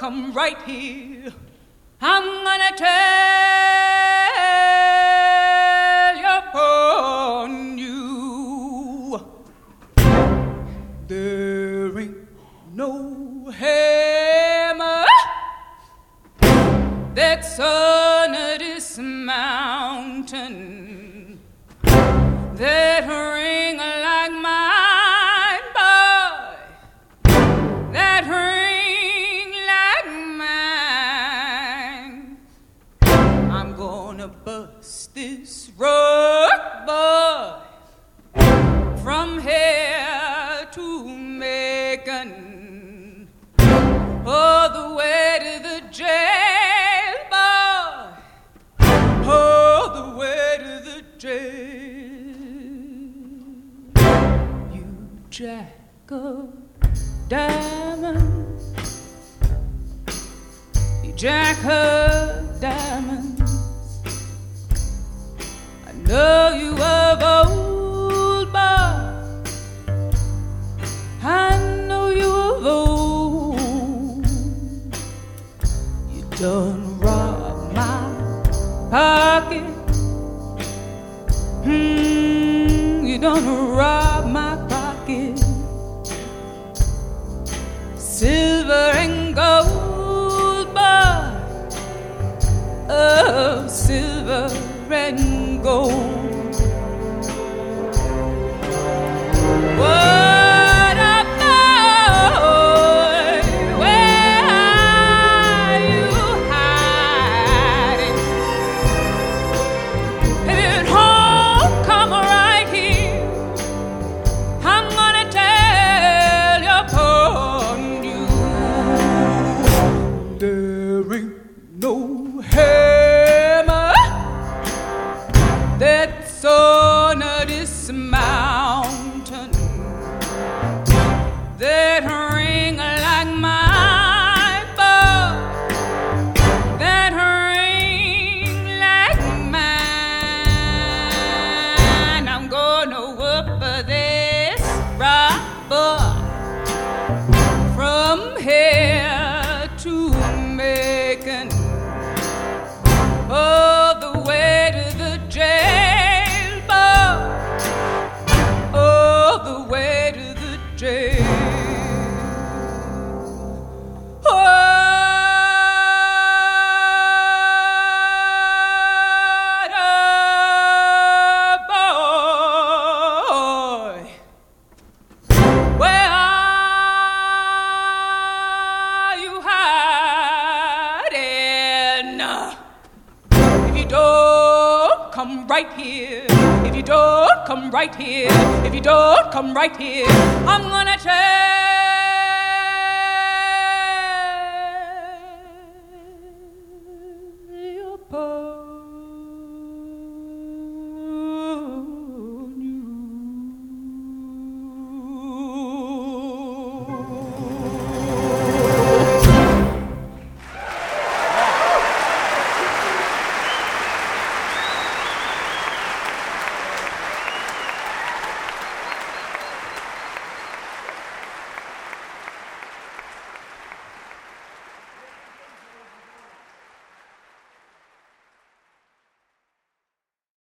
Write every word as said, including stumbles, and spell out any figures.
come right here. I'm gonna tell upon you. There ain't no hammer that's under this mountain that ring like mine, boy, that ring like mine. I'm gonna bust this rock, boy, from here to Macon, all the way to the jail, boy, all the way to the jail. You jack of diamonds, you jack of diamonds. I know you of old, boy, I know you of old. You done robbed my pocket. Hmm, you done rob my pocket. Silver and gold, boy, oh, silver and gold. What a boy, where are you hiding? If you're home, come right here. I'm gonna tell you upon you. There ain't no hammer that's on this mountain that ring like mine, boy, that ring like mine. I'm gonna whoop this rock, boy, from here to Macon, all the way to the jail, boy, all the way to the jail. What a boy. Where are you hiding? If you don't come right here, if you don't come right here, if you don't come right here, I'm gonna tell